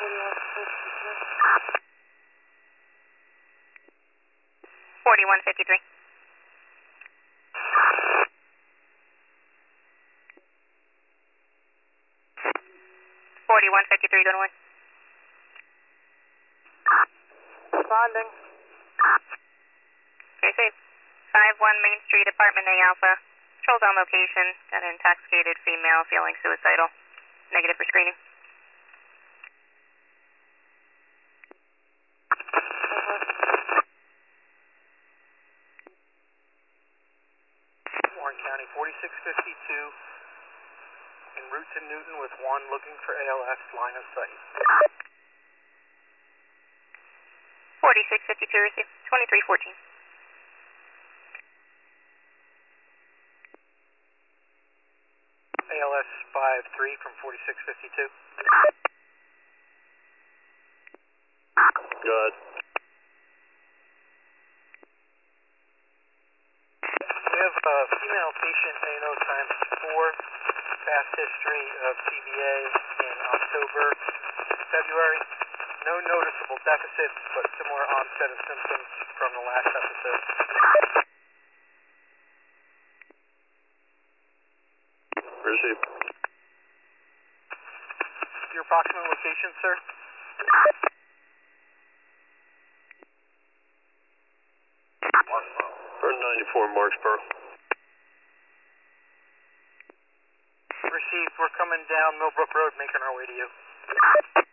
4153. 4153, going away. Responding. Okay, safe. 51 Main Street, Apartment A Alpha. Controls on location. Got an intoxicated female feeling suicidal. Negative for screening. Warren County, 4652. En route to Newton with 1 looking for ALS, line of sight. 4652, receive. 2314. ALS 53 from 4652. Good. We have a female patient, ANO times 4, past history of TBA in October, February. No noticeable deficits, but similar onset of symptoms from the last episode. Received. Your approximate location, sir? For 94 Marksboro. Received. We're coming down Millbrook Road, making our way to you.